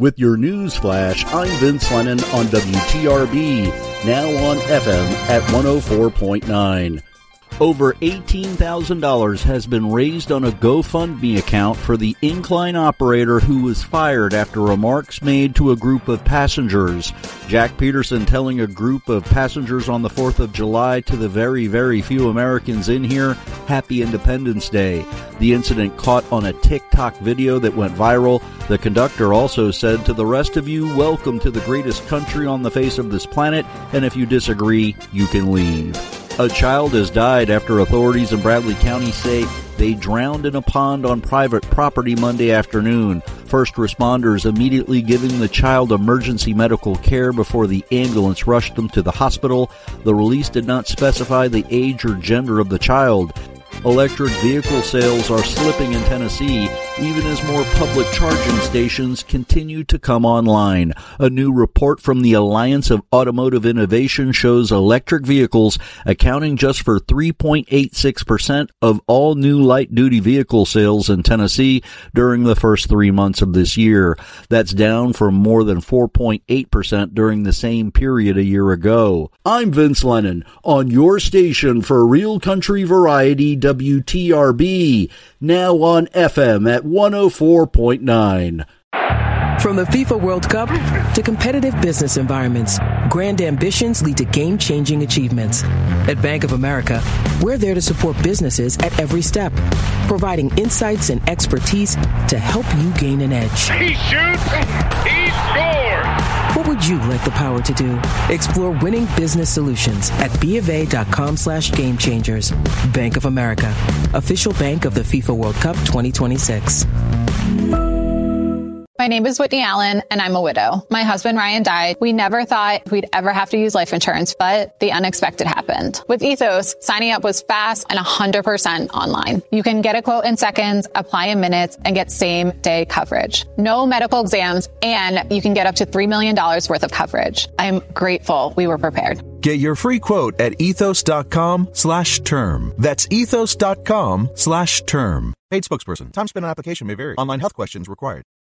With your news flash, I'm Vince Lennon on WTRB, now on FM at 104.9. Over $18,000 has been raised on a GoFundMe account for the incline operator who was fired after remarks made to a group of passengers. Jack Peterson telling a group of passengers on the 4th of July to the very, very few Americans in here, Happy Independence Day. The incident caught on a TikTok video that went viral. The conductor also said to the rest of you, welcome to the greatest country on the face of this planet, and if you disagree, you can leave. A child has died after authorities in Bradley County say they drowned in a pond on private property Monday afternoon. First responders immediately giving the child emergency medical care before the ambulance rushed them to the hospital. The release did not specify the age or gender of the child. Electric vehicle sales are slipping in Tennessee, even as more public charging stations continue to come online. A new report from the Alliance of Automotive Innovation shows electric vehicles accounting just for 3.86% of all new light-duty vehicle sales in Tennessee during the first 3 months of this year. That's down from more than 4.8% during the same period a year ago. I'm Vince Lennon, on your station for Real Country Variety WTRB, now on FM at 104.9. From the FIFA World Cup to competitive business environments, grand ambitions lead to game-changing achievements. At Bank of America, we're there to support businesses at every step, providing insights and expertise to help you gain an edge. He shoots, he scores! What would you like the power to do? Explore winning business solutions at BofA.com/gamechangers. Bank of America, official bank of the FIFA World Cup 2026. My name is Whitney Allen, and I'm a widow. My husband, Ryan, died. We never thought we'd ever have to use life insurance, but the unexpected happened. With Ethos, signing up was fast and 100% online. You can get a quote in seconds, apply in minutes, and get same-day coverage. No medical exams, and you can get up to $3 million worth of coverage. I'm grateful we were prepared. Get your free quote at ethos.com/term. That's ethos.com/term. Paid spokesperson. Time spent on application may vary. Online health questions required.